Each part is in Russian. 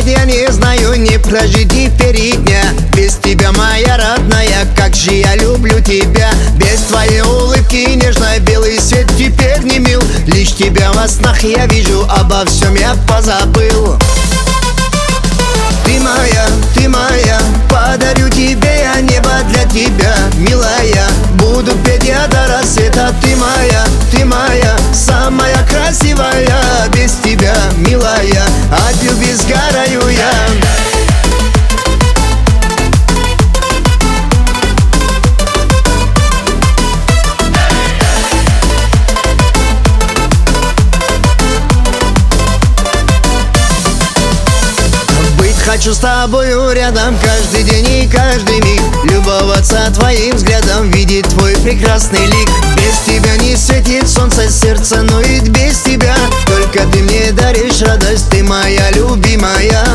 лет я не знаю, не прожить ни впереди дня. Без тебя, моя родная, как же я люблю тебя. Без твоей улыбки нежной белый свет теперь не мил. Лишь тебя во снах я вижу, обо всем я позабыл. Ты моя, подарю тебе я небо для тебя, милая. Буду петь я до рассвета. Ты моя, самая красивая. Без тебя, милая, от любви сгораю я. Хочу с тобою рядом каждый день и каждый миг, любоваться твоим взглядом, видеть твой прекрасный лик. Без тебя не светит солнце, сердце ноет без тебя. Только ты мне даришь радость, ты моя любимая.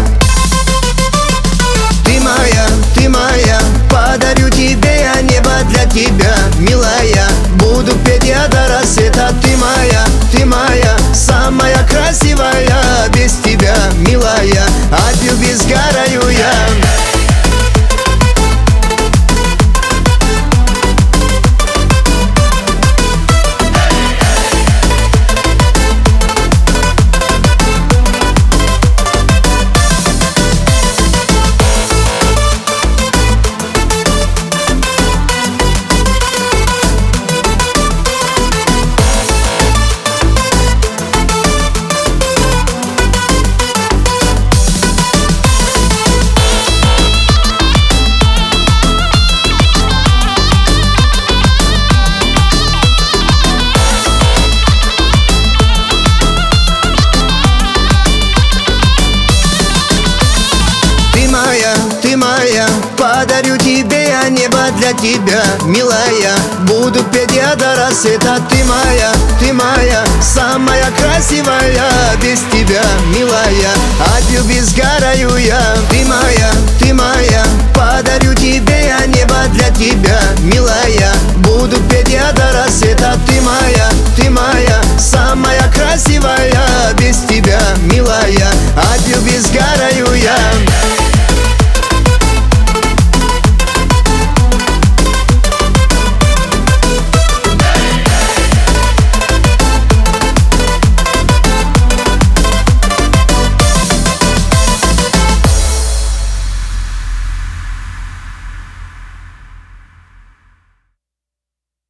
Ты моя, подарю тебе я небо для тебя, милая. Буду петь я до рассвета. Ты моя, самая красивая. Без тебя, милая, от любви сгораю я. Ты моя, подарю тебе я небо для тебя, милая. Буду петь я до рассвета. Ты моя, самая красивая. Без тебя, милая, от любви сгораю я. Ты моя, подарю тебе я небо для тебя, милая. Буду петь я до рассвета. Ты моя, самая красивая. Без тебя, милая, от любви сгораю я.